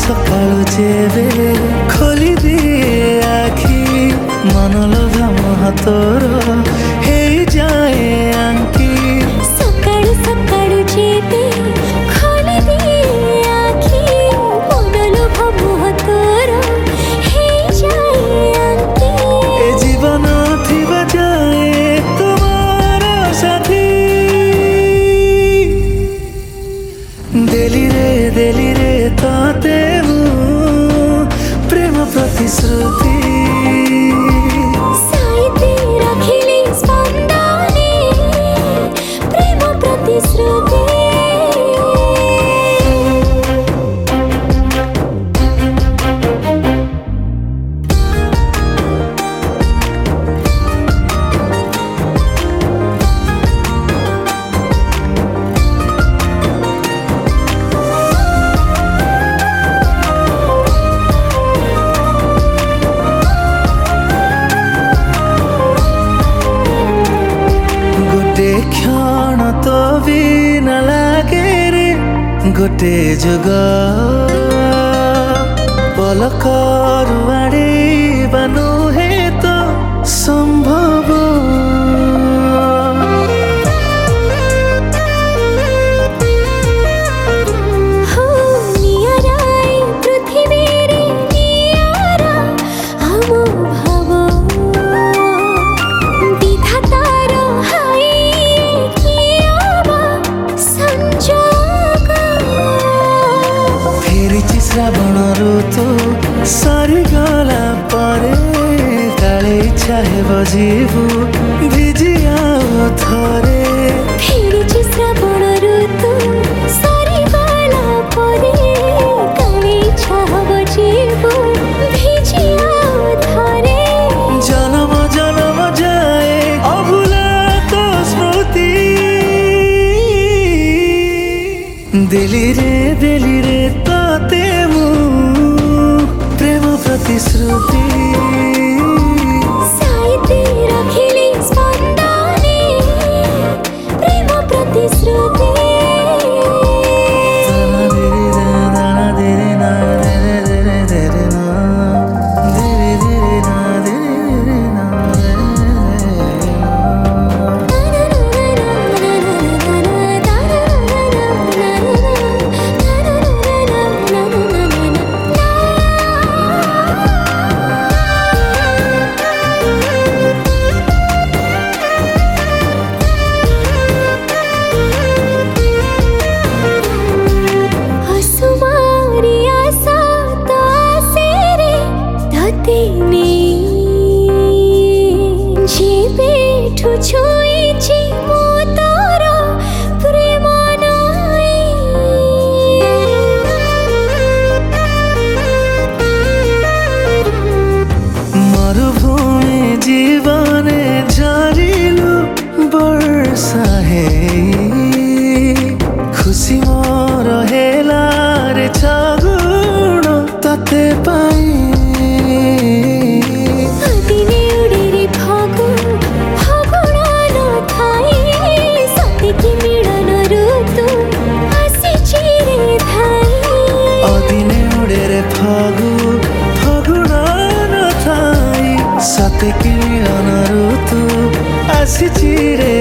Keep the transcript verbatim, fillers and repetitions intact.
सकाळु जेबे खोली दिए आखि मन लोभा मोह तोर हे जाए आंकी सकाळु सकाळु जेबे खोली दिए आखि मन लोभा मोह तोर हे जाए आंकी ए जीवन थिबा जाए तुम्हार साथी देली रे देली रे ताते प्रेम प्रतिश्रुति साइते रखिली स्पंदने प्रेम प्रतिश्रुति क्षण तो भी न लागे रे गोटे जुग पलकर आड़े बानु है तो संभव श्रावण ऋतु सरी गला परे काले इच्छा है बजीबू भिजी आओ थरे फेरिछि श्रावण ऋतु सरी गला परे काले इच्छा है बजीबू भिजी आओ थरे जन्म जन्म जाए अभुला तो स्मृति दिली रे दिली रे ताते प्रेम प्रतिश्रुति साइते रखिली स्पंदने प्रेम प्रतिश्रुति छुईछि मो तोर प्रेम नाई मरुभूमि जीवने झरिलु वर्षा हे खुशी मोर हेला रे छगुण तते पाई फगु फगुणा न थाई सते कि मिलन ऋतु आसी रे